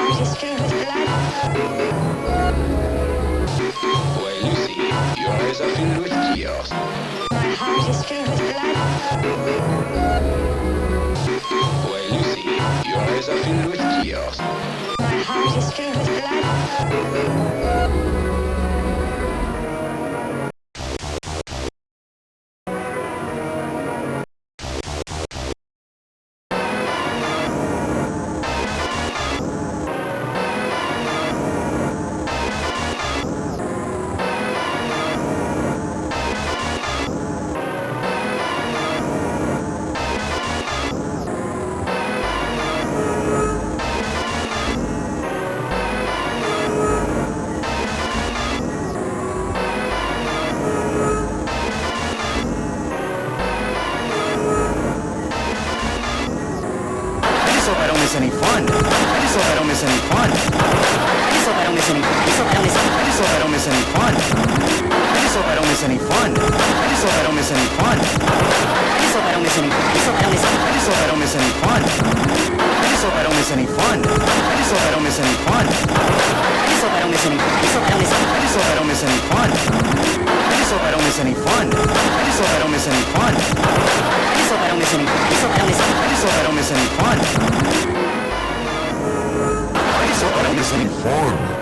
heart is filled with blood. Why, Lucy, your eyes are filled with tears. My heart is filled with blood. Why, Lucy, your eyes are filled with tears. My heart is filled with blood. Miss any fun. I just hope I don't miss any fun. I just hope I don't miss any. I just hope I don't miss. I just hope I don't miss any fun. I just hope I don't miss any fun. I just hope I don't miss any fun. I just hope I don't miss any. I just hope I don't miss. I just hope I don't miss any fun. I just hope I don't miss any fun. I just hope I don't miss any fun. I just hope I don't miss any. I just hope I don't miss. I just hope I don't miss any fun. I just hope I don't miss any fun. I just hope I don't miss any fun. I just hope I don't miss any. I just hope I don't miss. I just hope I don't miss any fun. I just hope I don't miss any fun.